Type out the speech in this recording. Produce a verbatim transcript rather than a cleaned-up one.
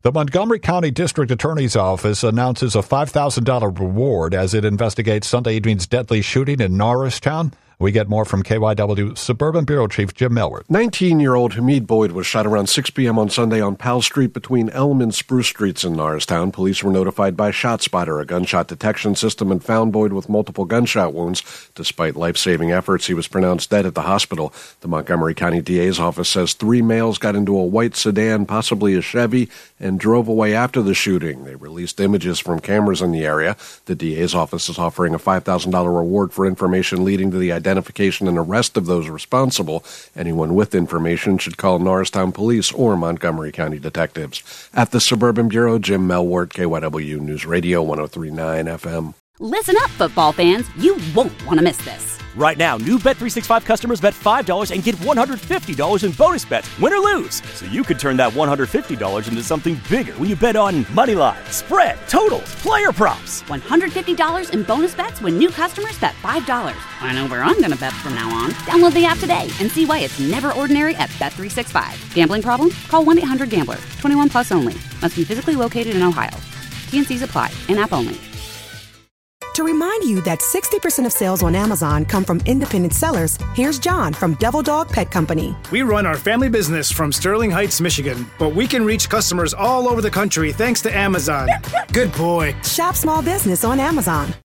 The Montgomery County District Attorney's Office announces a five thousand dollars reward as it investigates Sunday evening's deadly shooting in Norristown. We get more from K Y W Suburban Bureau Chief Jim Millward. nineteen-year-old Hamid Boyd was shot around six p.m. on Sunday on Powell Street between Elm and Spruce Streets in Norristown. Police were notified by ShotSpotter, a gunshot detection system, and found Boyd with multiple gunshot wounds. Despite life-saving efforts, he was pronounced dead at the hospital. The Montgomery County D A's office says three males got into a white sedan, possibly a Chevy, and drove away after the shooting. They released images from cameras in the area. The D A's office is offering a five thousand dollars reward for information leading to the identification and arrest of those responsible. Anyone with information should call Norristown Police or Montgomery County detectives. At the Suburban Bureau, Jim Melwart, K Y W News Radio, one oh three point nine F M. Listen up, football fans. You won't want to miss this. Right now, new Bet three sixty-five customers bet five dollars and get one hundred fifty dollars in bonus bets, win or lose. So you could turn that one hundred fifty dollars into something bigger when you bet on money line, spread, totals, player props. one hundred fifty dollars in bonus bets when new customers bet five dollars. I know where I'm going to bet from now on. Download the app today and see why it's never ordinary at Bet three sixty-five. Gambling problem? Call one eight hundred gambler. twenty-one plus only. Must be physically located in Ohio. T N Cs apply. In-app only. To remind you that sixty percent of sales on Amazon come from independent sellers, here's John from Devil Dog Pet Company. We run our family business from Sterling Heights, Michigan, but we can reach customers all over the country thanks to Amazon. Good boy. Shop small business on Amazon.